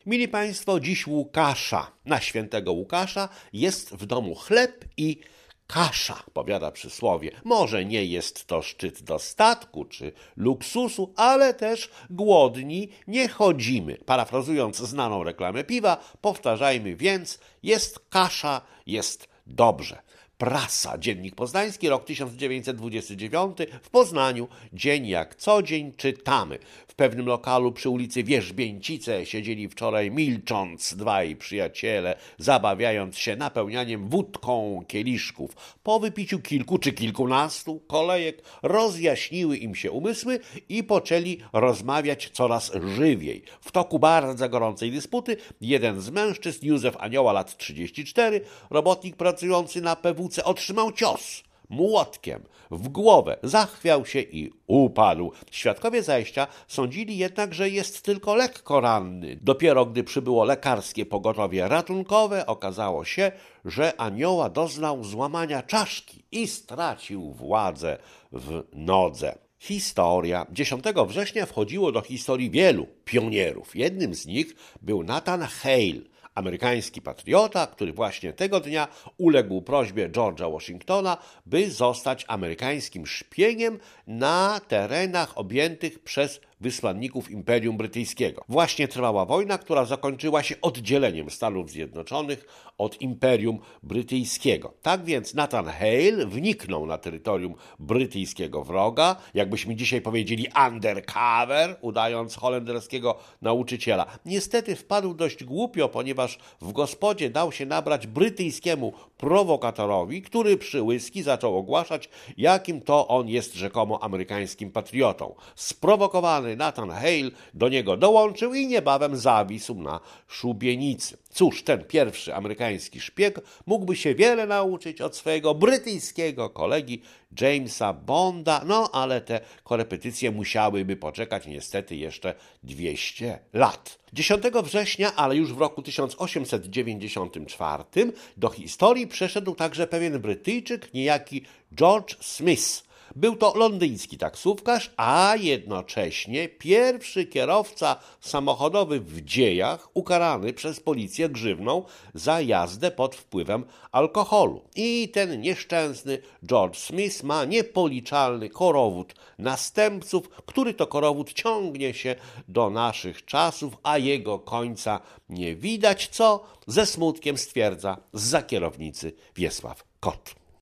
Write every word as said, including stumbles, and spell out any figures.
Mili Państwo, dziś Łukasza. Na świętego Łukasza jest w domu chleb i kasza, powiada przysłowie. Może nie jest to szczyt dostatku czy luksusu, ale też głodni nie chodzimy. Parafrazując znaną reklamę piwa, powtarzajmy więc, jest kasza, jest dobrze. Prasa, Dziennik Poznański, rok tysiąc dziewięćset dwudziesty dziewiąty, w Poznaniu, dzień jak co dzień czytamy. W pewnym lokalu przy ulicy Wierzbięcice siedzieli wczoraj milcząc dwaj przyjaciele, zabawiając się napełnianiem wódką kieliszków. Po wypiciu kilku czy kilkunastu kolejek rozjaśniły im się umysły i poczęli rozmawiać coraz żywiej. W toku bardzo gorącej dysputy jeden z mężczyzn, Józef Anioła, lat trzydzieści cztery, robotnik pracujący na P W C, otrzymał cios młotkiem w głowę, zachwiał się i upadł. Świadkowie zajścia sądzili jednak, że jest tylko lekko ranny. Dopiero gdy przybyło lekarskie pogotowie ratunkowe, okazało się, że Anioła doznał złamania czaszki i stracił władzę w nodze. Historia. dziesiątego września wchodziło do historii wielu pionierów. Jednym z nich był Nathan Hale, amerykański patriota, który właśnie tego dnia uległ prośbie George'a Washingtona, by zostać amerykańskim szpiegiem na terenach objętych przez wysłanników Imperium Brytyjskiego. Właśnie trwała wojna, która zakończyła się oddzieleniem Stanów Zjednoczonych od Imperium Brytyjskiego. Tak więc Nathan Hale wniknął na terytorium brytyjskiego wroga, jakbyśmy dzisiaj powiedzieli undercover, udając holenderskiego nauczyciela. Niestety wpadł dość głupio, ponieważ w gospodzie dał się nabrać brytyjskiemu prowokatorowi, który przy whisky zaczął ogłaszać, jakim to on jest rzekomo amerykańskim patriotą. Sprowokowany Nathan Hale do niego dołączył i niebawem zawisł na szubienicy. Cóż, ten pierwszy amerykański szpieg mógłby się wiele nauczyć od swojego brytyjskiego kolegi Jamesa Bonda, no ale te korepetycje musiałyby poczekać niestety jeszcze dwieście lat. dziesiątego września, ale już w roku tysiąc osiemset dziewięćdziesiątym czwartym do historii przeszedł także pewien Brytyjczyk, niejaki George Smith. Był to londyński taksówkarz, a jednocześnie pierwszy kierowca samochodowy w dziejach ukarany przez policję grzywną za jazdę pod wpływem alkoholu. I ten nieszczęsny George Smith ma niepoliczalny korowód następców, który to korowód ciągnie się do naszych czasów, a jego końca nie widać, co ze smutkiem stwierdza zza kierownicy Wiesław Kot.